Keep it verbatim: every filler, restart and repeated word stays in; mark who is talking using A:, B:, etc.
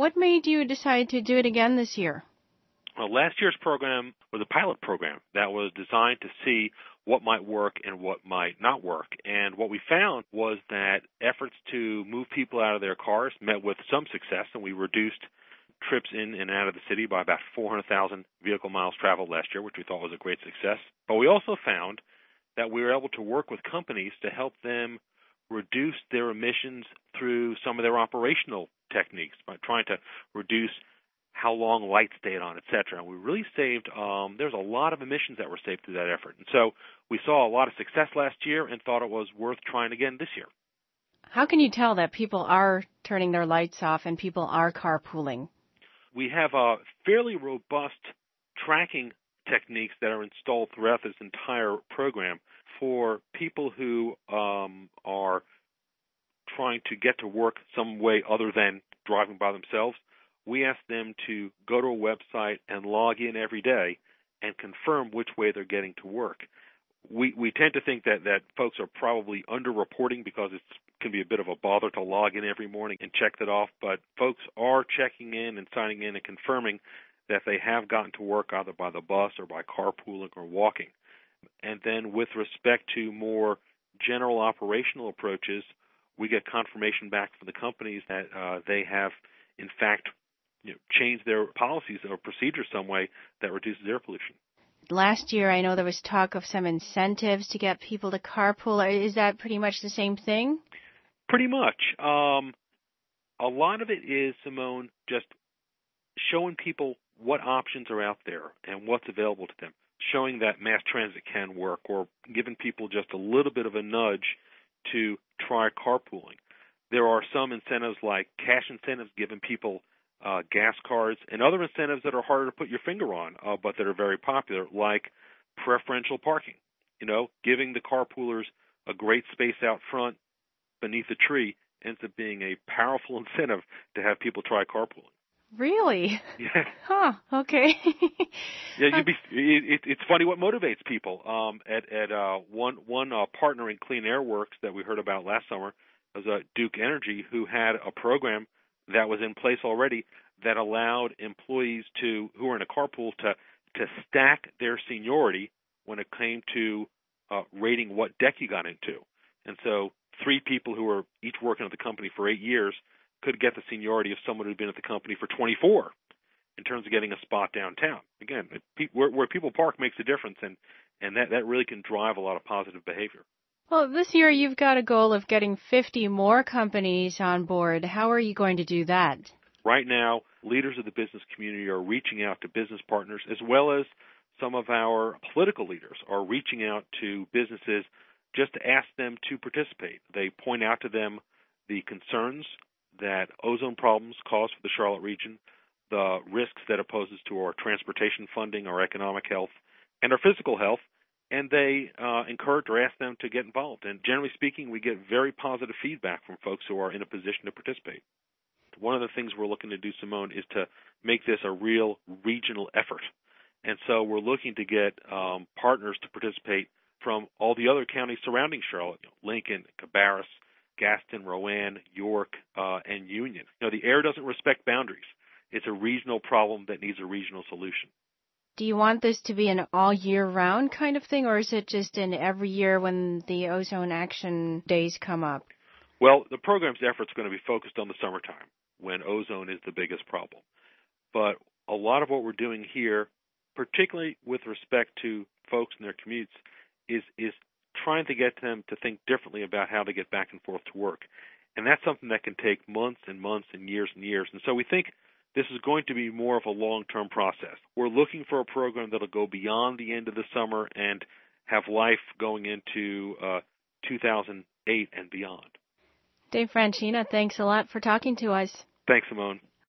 A: what made you decide to do it again this year?
B: Well, last year's program was a pilot program that was designed to see what might work and what might not work. And what we found was that efforts to move people out of their cars met with some success, and we reduced trips in and out of the city by about four hundred thousand vehicle miles traveled last year, which we thought was a great success. But we also found that we were able to work with companies to help them reduce their emissions through some of their operational techniques by trying to reduce how long lights stayed on, et cetera. And we really saved, um, there's a lot of emissions that were saved through that effort. And so we saw a lot of success last year and thought it was worth trying again this year.
A: How can you tell that people are turning their lights off and people are carpooling?
B: We have a fairly robust tracking techniques that are installed throughout this entire program for people who um, are trying to get to work some way other than driving by themselves. We ask them to go to a website and log in every day and confirm which way they're getting to work. We we tend to think that, that folks are probably underreporting because it can be a bit of a bother to log in every morning and check that off, but folks are checking in and signing in and confirming that they have gotten to work either by the bus or by carpooling or walking. And then with respect to more general operational approaches, we get confirmation back from the companies that uh, they have, in fact, you know, changed their policies or procedures some way that reduces air pollution.
A: Last year, I know there was talk of some incentives to get people to carpool. Is that pretty much the same thing?
B: Pretty much. Um, a lot of it is, Simone, just showing people what options are out there and what's available to them, showing that mass transit can work, or giving people just a little bit of a nudge to try carpooling. There are some incentives like cash incentives, giving people uh, gas cards, and other incentives that are harder to put your finger on, uh, but that are very popular, like preferential parking. You know, giving the carpoolers a great space out front beneath a tree ends up being a powerful incentive to have people try carpooling.
A: Really?
B: Yeah.
A: Huh. Okay.
B: Yeah, you'd be. It, it's funny what motivates people. Um, at at uh, one one uh, partner in Clean Air Works that we heard about last summer was uh, Duke Energy, who had a program that was in place already that allowed employees to who were in a carpool to to stack their seniority when it came to uh, rating what deck you got into. And so three people who were each working at the company for eight years could get the seniority of someone who'd been at the company for twenty-four in terms of getting a spot downtown. Again, it, where, where people park makes a difference, and, and that, that really can drive a lot of positive behavior.
A: Well, this year you've got a goal of getting fifty more companies on board. How are you going to do that?
B: Right now, leaders of the business community are reaching out to business partners, as well as some of our political leaders are reaching out to businesses just to ask them to participate. They point out to them the concerns that ozone problems cause for the Charlotte region, the risks that it poses to our transportation funding, our economic health, and our physical health, and they uh, encourage or ask them to get involved. And generally speaking, we get very positive feedback from folks who are in a position to participate. One of the things we're looking to do, Simone, is to make this a real regional effort. And so we're looking to get um, partners to participate from all the other counties surrounding Charlotte, you know, Lincoln, Cabarrus, Gaston, Rowan, York, uh, and Union. You know, the air doesn't respect boundaries. It's a regional problem that needs a regional solution.
A: Do you want this to be an all-year-round kind of thing, or is it just an every year when the ozone action days come up?
B: Well, the program's effort's going to be focused on the summertime, when ozone is the biggest problem. But a lot of what we're doing here, particularly with respect to folks and their commutes, is is trying to get them to think differently about how they get back and forth to work. And that's something that can take months and months and years and years. And so we think this is going to be more of a long-term process. We're looking for a program that will go beyond the end of the summer and have life going into uh, two thousand eight and beyond.
A: Dave Francina, thanks a lot for talking to us.
B: Thanks, Simone.